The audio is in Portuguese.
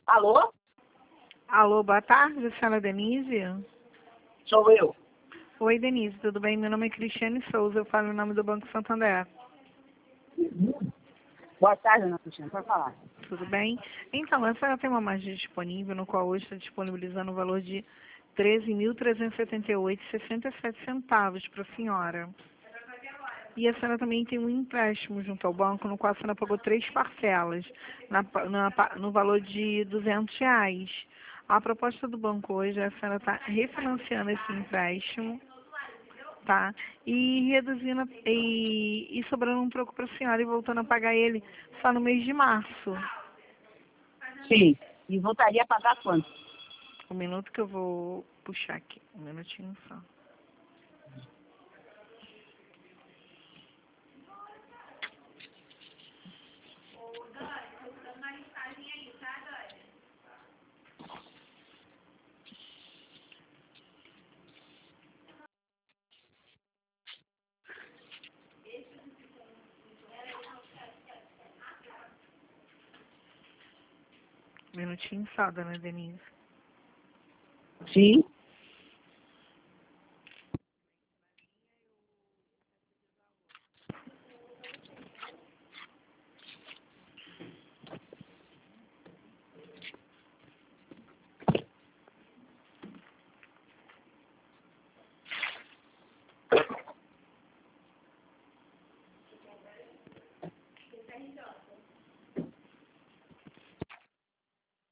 Alô? Alô, boa tarde, senhora Denise? Sou eu. Oi, Denise, tudo bem? Meu nome é Cristiane Souza, eu falo em nome do Banco Santander. Boa tarde, Ana Cristina, pode falar. Tudo bem? Então, a senhora tem uma margem disponível, no qual hoje está disponibilizando o valor de R$ 13.378,67 para a senhora. E a senhora também tem um empréstimo junto ao banco, no qual a senhora pagou 3 parcelas, no valor de R$ 200. A proposta do banco hoje é a senhora está refinanciando esse empréstimo, tá? E reduzindo e sobrando um pouco para a senhora e voltando a pagar ele só no mês de março. Sim. E voltaria a pagar quanto? Um minuto que eu vou puxar aqui. Um minutinho só. Um minutinho só, dona Denise. Sim.